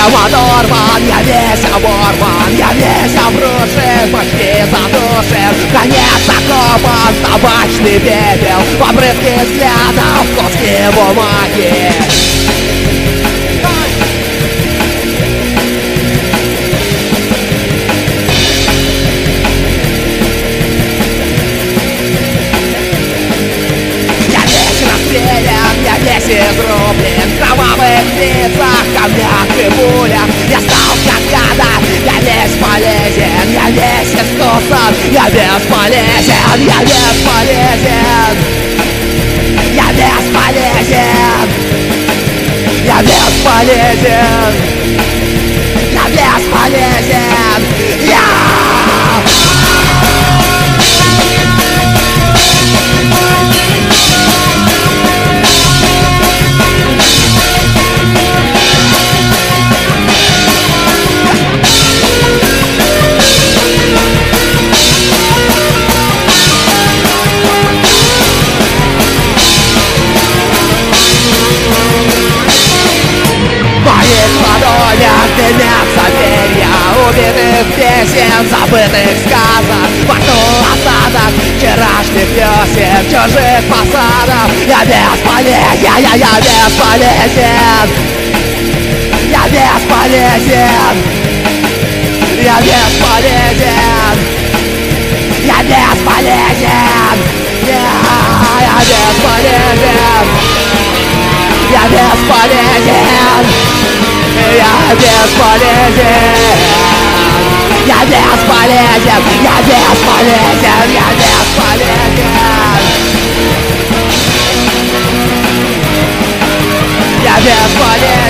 совсем оторван, я весь оборван, я весь обрушен, почти задушен. Конец закопан, табачный пепел, обрывки взглядов, куски бумаги. Я весь изрублен, в кровавых лицах, камнях и пулях. Я стал как яда, я весь полезен, я весь искусан, я бесполезен, я бесполезен, я бесполезен, я бесполезен, я бесполезен, я. Дымятся перья убитых песен, забытых сказок. Во рту осадок вчерашних песен, чужих посадок. Я бесполезен, я бесполезен, я бесполезен, я бесполезен, я бесполезен, я бесполезен, я бесполезен. Я бесполезен, я бесполезен, я бесполезен, я бесполезен, я бесполезен.